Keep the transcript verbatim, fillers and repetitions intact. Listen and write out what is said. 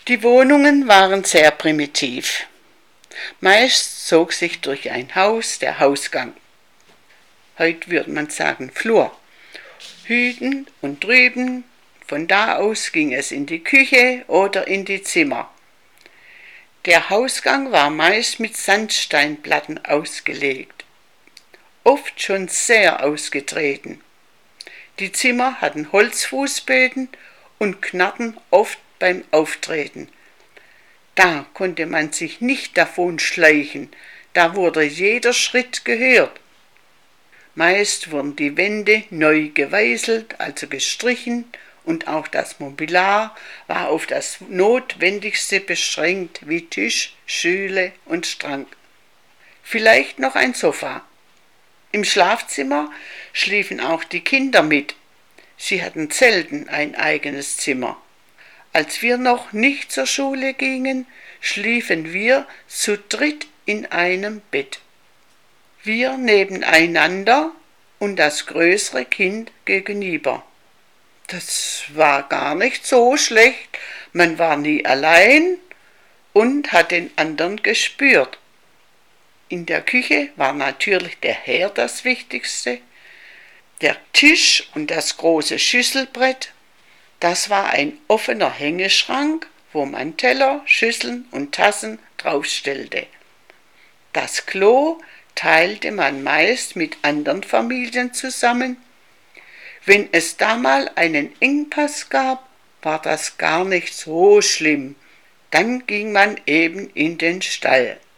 Die Wohnungen waren sehr primitiv. Meist zog sich durch ein Haus der Hausgang. Heute würde man sagen Flur. Hüten und drüben, von da aus ging es in die Küche oder in die Zimmer. Der Hausgang war meist mit Sandsteinplatten ausgelegt, oft schon sehr ausgetreten. Die Zimmer hatten Holzfußböden und knarrten oft beim Auftreten. Da konnte man sich nicht davon schleichen, da wurde jeder Schritt gehört. Meist wurden die Wände neu geweißelt, also gestrichen, und auch das Mobiliar war auf das Notwendigste beschränkt, wie Tisch, Stühle und Schrank. Vielleicht noch ein Sofa. Im Schlafzimmer schliefen auch die Kinder mit. Sie hatten selten ein eigenes Zimmer. Als wir noch nicht zur Schule gingen, schliefen wir zu dritt in einem Bett. Wir nebeneinander und das größere Kind gegenüber. Das war gar nicht so schlecht, man war nie allein und hat den anderen gespürt. In der Küche war natürlich der Herd das Wichtigste, der Tisch und das große Schüsselbrett. Das war ein offener Hängeschrank, wo man Teller, Schüsseln und Tassen draufstellte. Das Klo teilte man meist mit anderen Familien zusammen. Wenn es da mal einen Engpass gab, war das gar nicht so schlimm. Dann ging man eben in den Stall.